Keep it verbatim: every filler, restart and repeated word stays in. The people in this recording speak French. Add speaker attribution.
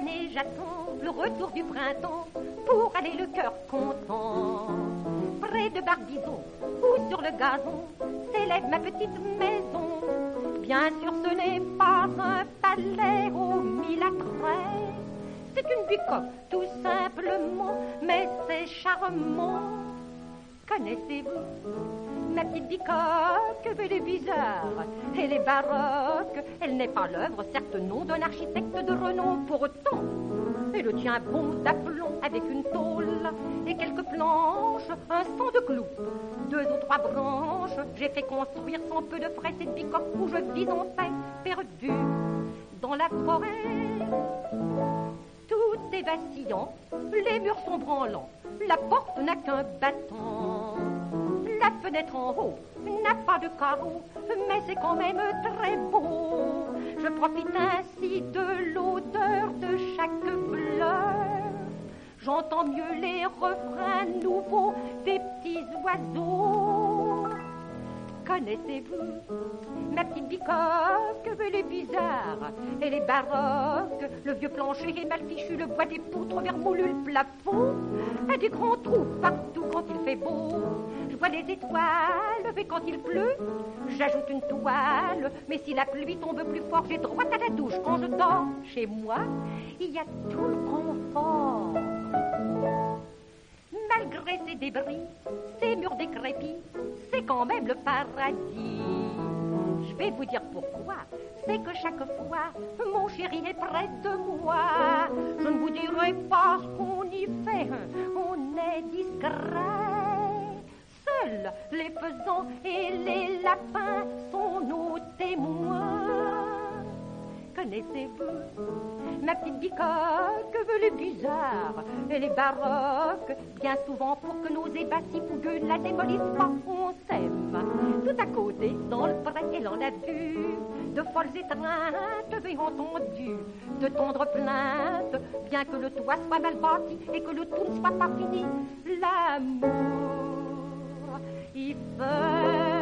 Speaker 1: année j'attends le retour du printemps pour aller le cœur content. Près de Barbizon ou sur le gazon s'élève ma petite maison. Bien sûr ce n'est pas un palais aux mille attraits, c'est une bucoque tout simplement, mais c'est charmant. Connaissez-vous ma petite bicoque? Elle est bizarre, elle est baroque. Elle n'est pas l'œuvre, certes non, d'un architecte de renom. Pour autant, elle tient bon d'aplomb avec une tôle et quelques planches, un stand de clous, deux ou trois branches. J'ai fait construire sans peu de frais cette bicoque où je vis en paix, perdue dans la forêt. Tout est vacillant, les murs sont branlants, la porte n'a qu'un battant. La fenêtre en haut n'a pas de carreaux, mais c'est quand même très beau. Je profite ainsi de l'odeur de chaque fleur. J'entends mieux les refrains nouveaux des petits oiseaux. Connaissez-vous ma petite bicoque? Elle est bizarre, elle est baroque. Le vieux plancher est mal fichu, le bois des poutres vermoulu, le plafond a des grands trous partout quand il fait beau. Je vois les étoiles, et quand il pleut, j'ajoute une toile. Mais si la pluie tombe plus fort, j'ai droit à la douche. Quand je dors chez moi, il y a tout le confort. Malgré ces débris, ces murs décrépits, c'est quand même le paradis. Je vais vous dire pourquoi. C'est que chaque fois, mon chéri est près de moi. Je ne vous dirai pas ce qu'on y fait, on est discret. Seuls les faisans et les lapins sont nos témoins. Connaissez-vous ma petite bicoque? Elle est bizarre, elle est baroque. Bien souvent, pour que nos ébats si fougueux la démolissent pas, on s'aime. Tout à côté, dans le pré, elle en a vu de folles étreintes et entendu de tendres plaintes. Bien que le toit soit mal bâti et que le tout ne soit pas fini, l'amour y fait